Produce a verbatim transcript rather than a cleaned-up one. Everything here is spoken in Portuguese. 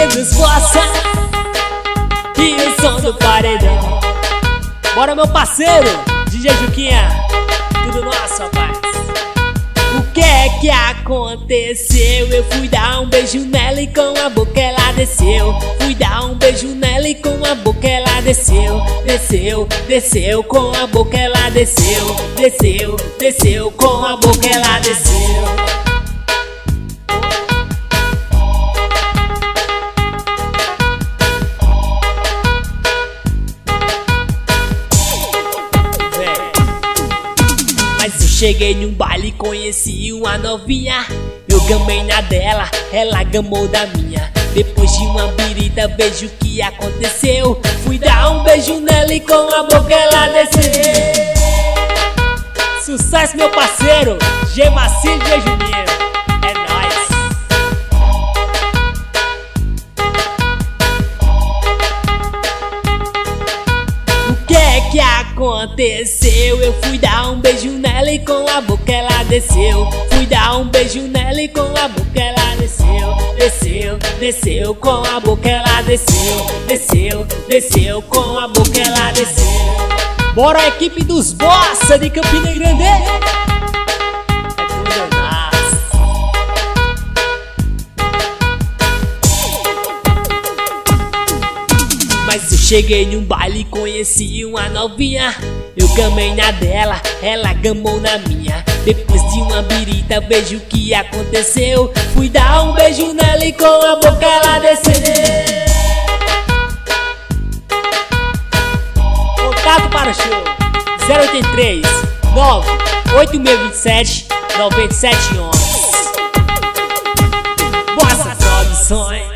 Nos Bossa e o som do paredão. Bora, meu parceiro, D J Juquinha, tudo nosso, rapaz. O que é que aconteceu? Eu fui dar um beijo nela e com a boca ela desceu. Fui dar um beijo nela e com a boca ela desceu. Desceu, desceu, com a boca ela desceu. Desceu, desceu, com a boca ela desceu. Mas eu cheguei num baile e conheci uma novinha. Eu gamei na dela, ela gamou da minha. Depois de uma birita, vejo o que aconteceu. Fui dar um beijo nela e com a boca ela desceu. Sucesso, meu parceiro, G Macio e G Juninho. É nóis. O que é que aconteceu? Eu fui dar um beijo nela e com a boca ela desceu. Fui dar um beijo nela e com a boca ela desceu. Desceu, desceu, com a boca ela desceu. Desceu, desceu, com a boca ela desceu. Bora, equipe dos Bossa de Campina Grande. É tudo nosso. Mas eu cheguei num baile e conheci uma novinha. Eu gamei na dela, ela gamou na minha. Depois de uma birita, vejo o que aconteceu. Fui dar um beijo nela e com a boca ela desceu. Contato para o show zero oito três, nove oito seis dois sete, nove sete um um. Bossa Produções.